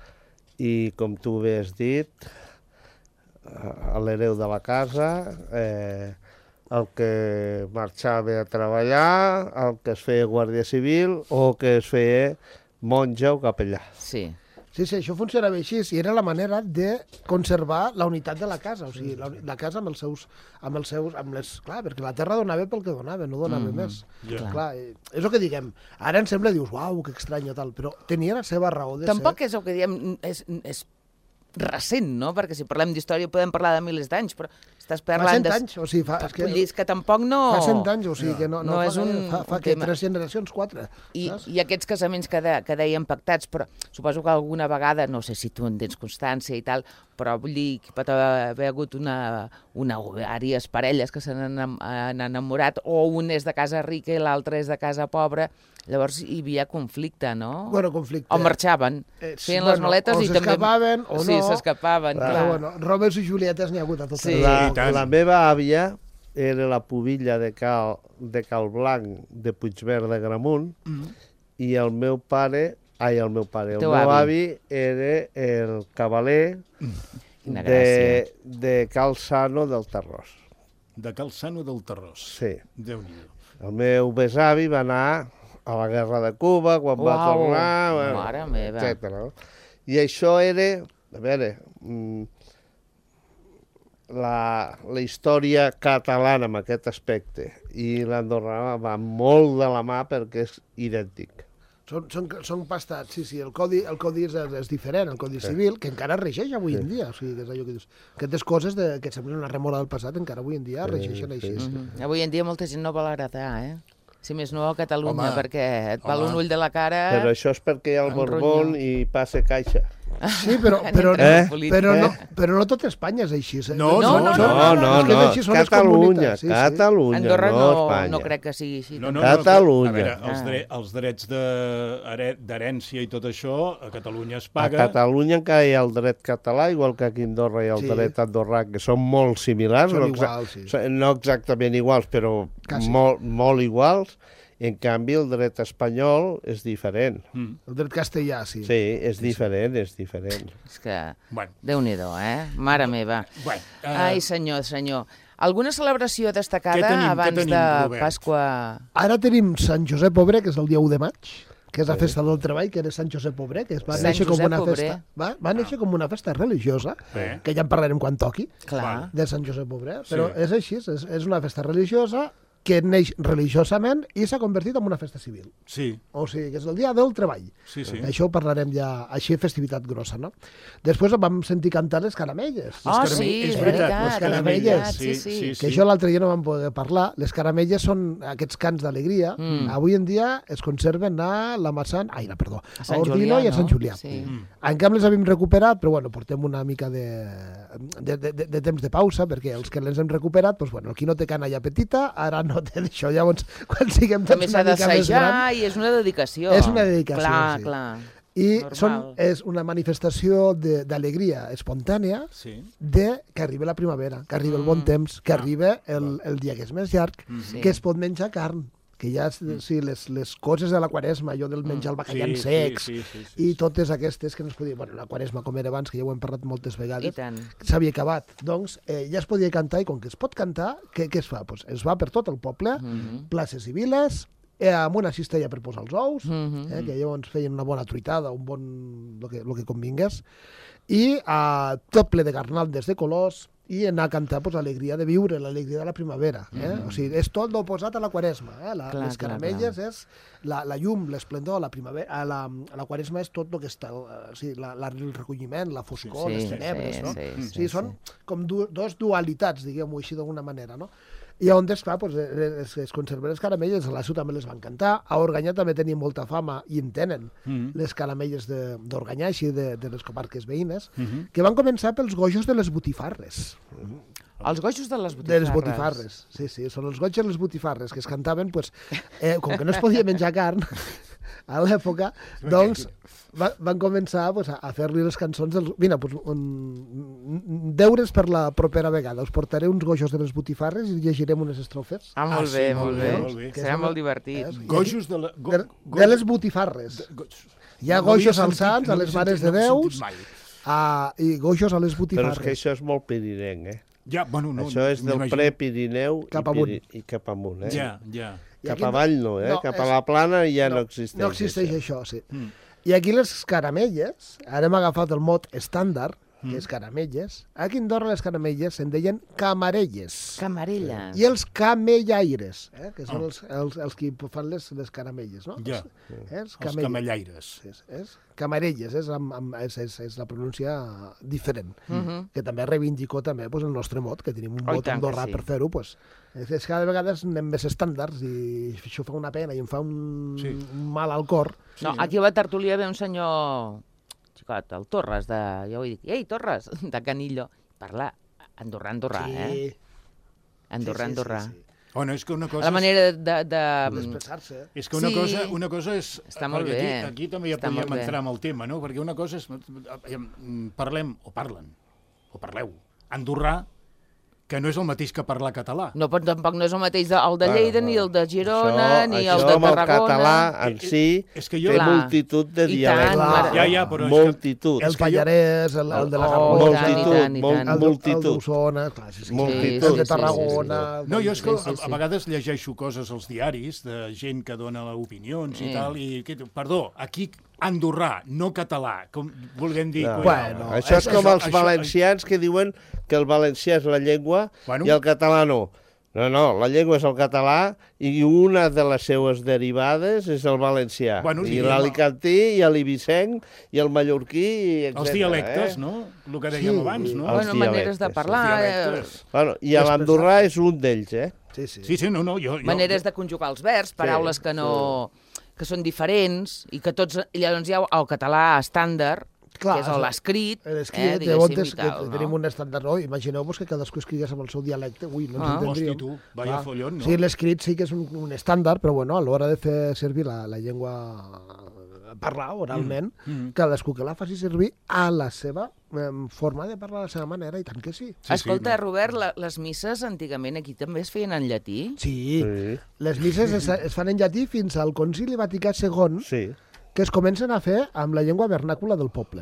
i com tu bé has dit, l'hereu de la casa... el que marxava a treballar, el que es feia guàrdia civil o que es feia monja o capellà. Sí. Sí, això funcionava així i era la manera de conservar la unitat de la casa, o sigui, la casa amb les... Clar, perquè la terra donava pel que donava, no donava més. Clar, és el que diguem. Ara em sembla, dius, uau, que estrany o tal, però tenia la seva raó de ser. Tampoc és el que diem, és recent, no? Perquè si parlem d'història podem parlar de milers d'anys, però estàs parlant... Fa 100 anys, o sigui, és que tampoc no... Fa 100 anys, o sigui, que no és un... Fa que 3 generacions, 4. I aquests casaments que deien pactats, però suposo que alguna vegada, no sé si tu en tens constància i tal, però vull dir que pot haver hagut diverses parelles que s'han enamorat, o un és de casa rica i l'altre és de casa pobra, llavors hi havia conflicte, no? Bueno, conflicte. O marxaven, feien les maletes i també... O s'escapaven o no. Sí, s'escapaven, clar. Bueno, Romeos i Julietes n'hi ha hagut a tot. La meva àvia era la pubilla de Cal Blanc de Puigverd de Gramunt i el meu meu avi era el cavaler de Cal Sano del Tarròs. De Cal Sano del Tarrós. Sí. Déu-n'hi-do. El meu besavi va anar a la guerra de Cuba, quan va tornar... Mare meva. Etcètera. I això era, a veure, la història catalana en aquest aspecte, i l'andorrana va molt de la mà perquè és idèntic. Són pastats, sí. El codi és diferent, el codi civil, que encara regeix avui en dia. O sigui, que és allò que dius. Aquestes coses que semblen una remora del passat encara avui en dia regeixen així. Avui en dia molta gent no vol agradar, Si més no a Catalunya, perquè et val un ull de la cara... Però això és perquè hi ha el Borbón i passa caixa. Sí, però no tot Espanya és així. No. Catalunya, Andorra no Espanya. No crec que sigui així. Catalunya. A veure, els drets d'herència i tot això, a Catalunya es paga... A Catalunya encara hi ha el dret català, igual que aquí a Andorra hi ha el dret andorrà, que són molt similars. Són iguals, sí. No exactament iguals, però molt iguals. En canvi, el dret espanyol és diferent. El dret castellà, sí. Sí, és diferent. És que, Déu-n'hi-do, Mare meva. Ai, senyor. Alguna celebració destacada abans de Pasqua? Ara tenim Sant Josep Obrer, que és el dia 1 de maig, que és la festa del treball, que era Sant Josep Obrer, que va néixer com una festa. Va néixer com una festa religiosa, que ja en parlarem quan toqui, de Sant Josep Obrer, però és així, és una festa religiosa que neix religiosament i s'ha convertit en una festa civil. Sí. O sigui, que és el dia del treball. Sí. Això ho parlarem ja, així, festivitat grossa, no? Després vam sentir cantar les caramelles. Sí, és veritat. Les caramelles. Sí. Que això l'altre dia no vam poder parlar. Les caramelles són aquests cants d'alegria. Avui en dia es conserven a la Massana... a Ordino i a Sant Julià. Encara les havíem recuperat, però bueno, portem una mica de temps de pausa, perquè els que les hem recuperat, doncs bueno, qui no té cana ja petita, ara no té d'això. Llavors, quan siguem tots una mica més grans... I és una dedicació. És una dedicació, sí. Clar. I és una manifestació d'alegria espontània que arriba la primavera, que arriba el bon temps, que arriba el dia que és més llarg, que es pot menjar carn, que ja les coses de la Quaresma, allò del menjar el bacallà secs i totes aquestes que no es podia... Bueno, la Quaresma com era abans, que ja ho hem parlat moltes vegades, s'havia acabat. Doncs ja es podia cantar, i com que es pot cantar, què es fa? Pues es va per tot el poble, places i viles, amb una cistella per posar els ous, que llavors feien una bona truitada, un bon... el que convingués, i tot ple de garnaldes de colors, i anar a cantar l'alegria de viure, l'alegria de la primavera. O sigui, és tot l'oposat a la Quaresma. Les caramelles és la llum, l'esplendor, la primavera, la Quaresma és tot el que està, el recolliment, la foscor, les tenebres, no? O sigui, són com dos dualitats, diguem-ho així d'alguna manera, no? I on es fa, es conserven les caramelles, a l'Asso també les van cantar, a Organyà també tenien molta fama, i en tenen, les caramelles d'Organyà, així de les comarques veïnes, que van començar pels gojos de les botifarres. Els gojos de les botifarres? De les botifarres, sí, són els gojos de les botifarres, que es cantaven, com que no es podia menjar carn a l'època, doncs van començar a fer-li les cançons deures per la propera vegada. Us portaré uns gojos de les botifarres i llegirem unes estrofes. Molt bé. Serà molt divertit. Gojos de les botifarres. Hi ha gojos als sants, a les mares de Déus, i gojos a les botifarres. Però és que això és molt pirinenc, Ja, bueno, no, això és del Prepirineu cap amunt. I cap amunt, Ja. Cap avall no, cap a la plana ja no existeix. No existeix això, sí. I aquí les caramelles, ara hem agafat el mot estàndard, que és caramelles. Aquí a Andorra les caramelles se'n deien camarelles. Camarelles. I els camellaires, que són els que fan les caramelles, no? Ja, els camellaires. És camarelles, és la pronúncia diferent, que també reivindicó també el nostre mot, que tenim un mot andorrà per fer-ho. És cada vegada anem més estàndards i això fa una pena i em fa un mal al cor. No, aquí a la tertúlia ve un senyor... xicot, el Torres, ja ho dic, ei, Torres, de Canillo, parla andorrà, andorrà. Bueno, és que una cosa... La manera d'expressar-se. És que una cosa és... Està molt bé. Aquí també ja podíem entrar en el tema, no? Perquè una cosa és... Parlem, o parleu, andorrà, que no és el mateix que parlar català. No, però tampoc no és el mateix el de Lleida, ni el de Girona, ni el de Tarragona. Això amb el català en si té multitud de dialectes. Ja, però... Multitud. El Pallarès, el de la Garrotxa, multitud. El d'Osona, el de Tarragona... No, jo és que a vegades llegeixo coses als diaris de gent que dona opinions i tal, i... Perdó, aquí... andorrà, no català, com vulguem dir. Bueno, això és com els valencians que diuen que el valencià és la llengua i el català no. No, la llengua és el català i una de les seues derivades és el valencià. I l'alicantí, i l'eivissenc, i el mallorquí, etc. Els dialectes, no? El que dèiem abans, no? Bueno, maneres de parlar. I l'andorrà és un d'ells, eh? Sí, no. Maneres de conjugar els verbs, paraules que no... que són diferents, i que tots... Llavors hi ha el català estàndard, que és l'escrit, diguéssim, i tal. Tenim un estàndard, no? Imagineu-vos que cadascú escrigués amb el seu dialecte. Ui, no ens entendríem. Hosti, tu, vaya follón, no? Sí, l'escrit sí que és un estàndard, però bueno, a l'hora de fer servir la llengua parlar oralment, cadascú que la faci servir a la seva forma de parlar, a la seva manera, i tant que sí. Escolta, Robert, les misses antigament aquí també es feien en llatí? Sí. Les misses es fan en llatí fins al Concili Vaticà II, que es comencen a fer amb la llengua vernàcula del poble.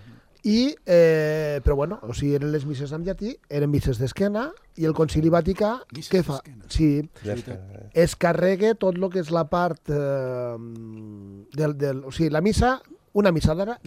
Però bueno, o sigui, eren les misses en llatí, eren misses d'esquena, i el Concili Vaticà, què fa? Sí, es carrega tot el que és la part o sigui, la missa, una missa d'ara,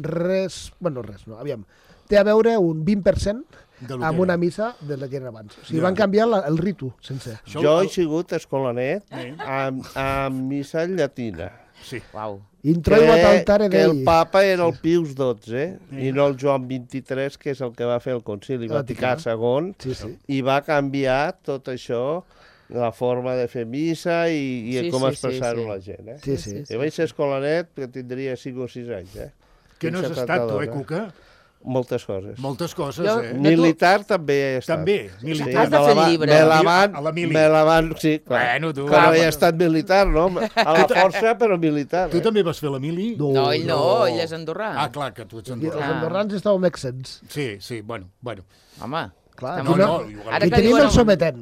té a veure un 20% amb una missa de la que era abans. O sigui, van canviar el ritu sencer. Jo he sigut escolanet amb missa llatina. Sí. Que el papa era el Pius XII i no el Joan XXIII, que és el que va fer el Concili Vaticà II, i va canviar tot això, la forma de fer missa i com expressar-ho la gent. Jo vaig ser escolanet, que tindria 5 o 6 anys. Que no has estat tu, Cuca? Moltes coses. Moltes coses, Militar també he estat. També? Has de fer el llibre. Me la van, sí, clar. Però he estat militar, no? A la força, però militar. Tu també vas fer la mili? No, ell no, ell és andorrà. Ah, clar, que tu ets andorrà. Els andorrans estàvem exempts. Sí, bueno. Home, clar, aquí tenim el sometent.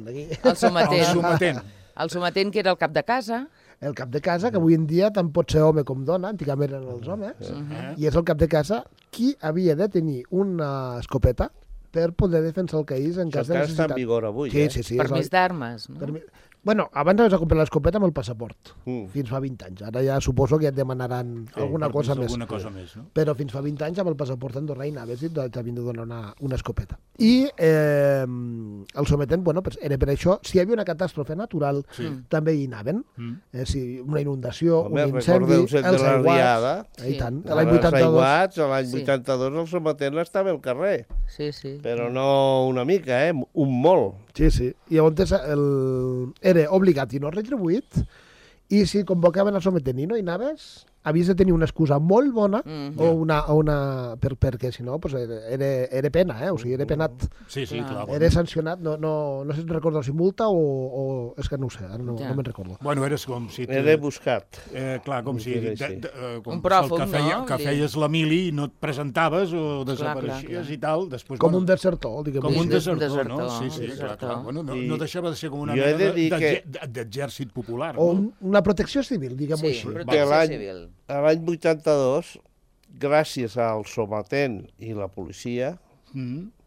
El sometent, que era el cap de casa. El cap de casa, que avui en dia tant pot ser home com dona, antigament eren els homes, i és el cap de casa qui havia de tenir una escopeta per poder defensar el país en cas de necessitat. Això està en vigor avui, Sí. Permís d'armes, no? Bueno, abans vas a comprar l'escopeta amb el passaport, fins fa 20 anys. Ara ja suposo que ja et demanaran alguna cosa més. No? Però fins fa 20 anys amb el passaport andorrà hi anaves i t'havien de donar una escopeta. I el sometent, bueno, era per això. Si hi havia una catàstrofe natural, també hi anaven. Una inundació, un incendi, els aiguats. I tant. L'any 82 el sometent estava al carrer. Sí. Però no una mica, un molt. Sí. I llavors era obligat i no retribuït, i si convocaven el sometent i no hi anaves, havies de tenir una excusa molt bona perquè si no era pena, o sigui, era penat. Sí, clar. Era sancionat, no sé si recordo si multa o... és que no ho sé, ara no me'n recordo. Bueno, eres com si... Era buscat. Clar, com si... Un pròfug, no? Que feies la mili i no et presentaves o desapareixies i tal, després... Com un desertor, diguem. Com un desertor, no? Sí, clar. No deixava de ser com una mena d'exèrcit popular, no? O una protecció civil, diguem-ho així. Sí, protecció civil. L'any 82, gràcies al sometent i la policia,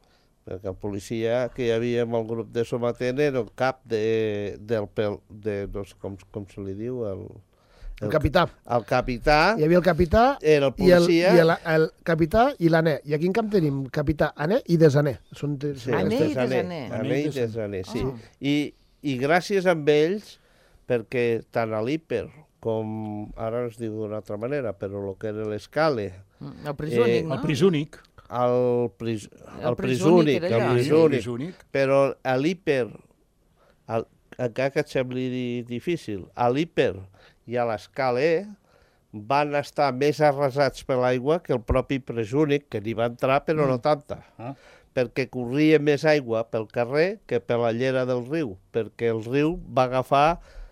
perquè el policia que hi havia amb el grup de Somatent era el cap de no sé com se li diu, el capità. El capità. Hi havia el capità era el policia. I el capità i l'anè. I aquí en camp tenim capità, anè i desanè. Anè i desanè. Anè i desanè, sí. I gràcies a ells, perquè tant a l'Hiper com, ara es diu d'una altra manera, però el que era l'Escale... El Prisúnic, no? El Prisúnic. El Prisúnic. Però a l'Hiper, encara que et sembli difícil, a l'Hiper i a l'Escale van estar més arrasats per l'aigua que el propi Prisúnic, que n'hi va entrar, però no tanta. Perquè corria més aigua pel carrer que per la llera del riu, perquè el riu va agafar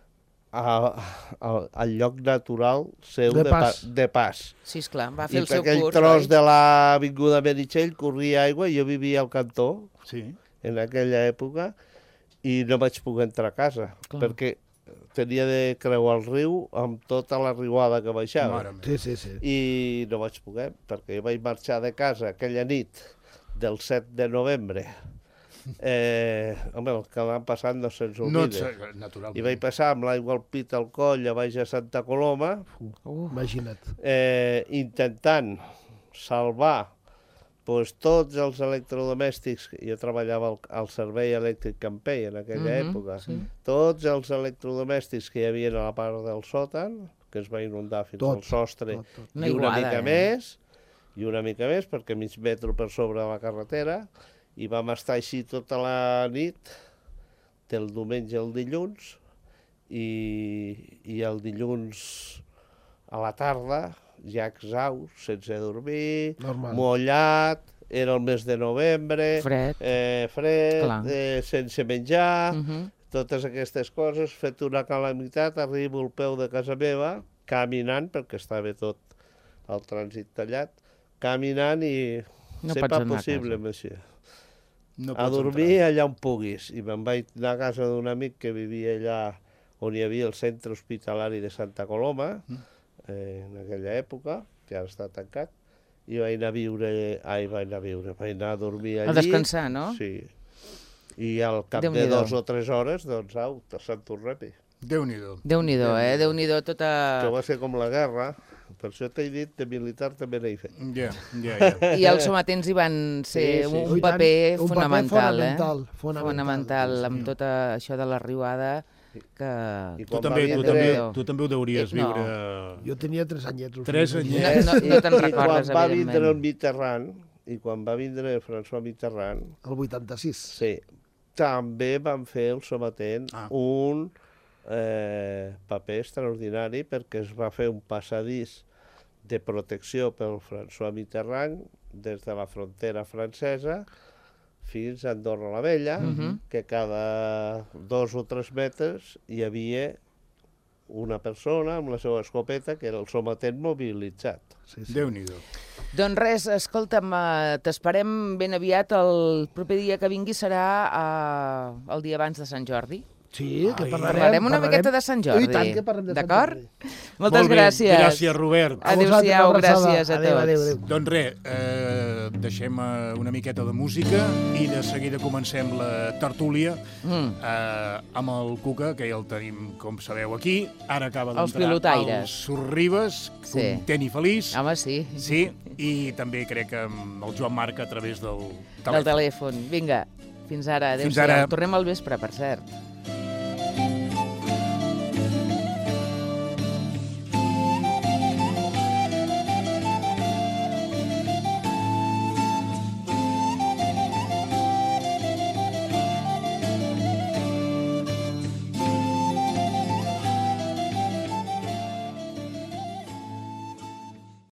el lloc natural seu de pas. Sí, esclar, va fer el seu curs. I per aquell tros de l'avinguda Meritxell corria aigua, jo vivia al cantó, en aquella època, i no vaig poder entrar a casa, perquè tenia de creuar el riu amb tota la riuada que baixava. Sí. I no vaig poder, perquè jo vaig marxar de casa aquella nit del 7 de novembre. Home, el que van passant no se'ns oblida. I vaig passar amb l'aigua al pit al coll a baix a Santa Coloma, imagina't, intentant salvar tots els electrodomèstics. Jo treballava al servei elèctric Campell en aquella època. Tots els electrodomèstics que hi havia a la part del sòtan, que es va inundar fins al sostre, i una mica més, perquè mig metro per sobre de la carretera, i vam estar així tota la nit, del diumenge al dilluns, i el dilluns a la tarda, ja exhaust, sense dormir, mullat, era el mes de novembre, fred, sense menjar, totes aquestes coses, fet una calamitat, arribo al peu de casa meva, caminant, perquè estava tot el trànsit tallat, caminant i sempre possible amb això. A dormir allà on puguis. I me'n vaig anar a casa d'un amic que vivia allà on hi havia el centre hospitalari de Santa Coloma, en aquella època, que ara està tancat, i vaig anar a dormir allí. A descansar, no? Sí. I al cap de 2 o 3 hores, doncs, a Sant Torremi. Déu-n'hi-do. Déu-n'hi-do, Déu-n'hi-do tota... Que va ser com la guerra. Per això t'he dit, de militar també n'he fet. I els somatents hi van ser un paper fonamental, fonamental, amb tot això de la riuada. Tu també ho deuries viure... Jo tenia 3 anyets. 3 anyets. No te'n recordes, evidentment. I quan va vindre François Mitterrand... El 86. Sí. També van fer el somatent un paper extraordinari, perquè es va fer un passadís de protecció pel François Mitterrand des de la frontera francesa fins a Andorra la Vella, que cada 2 o 3 metres hi havia una persona amb la seva escopeta, que era el somatent mobilitzat. Déu-n'hi-do. Doncs res, escolta'm, t'esperem ben aviat. El proper dia que vingui serà el dia abans de Sant Jordi. Sí, que parlarem una miqueta de Sant Jordi. I tant que parlem de Sant Jordi. D'acord? Moltes gràcies. Gràcies, Robert. Adéu-siau, gràcies a tots. Adéu. Doncs res, deixem una miqueta de música i de seguida comencem la tertúlia amb el Cuca, que ja el tenim, com sabeu, aquí. Ara acaba d'entrar el Sorribes, content i feliç. Home, sí. Sí, i també crec que amb el Joan Marc a través del telèfon. Del telèfon. Vinga, fins ara. Adéu-siau. Tornem al vespre, per cert.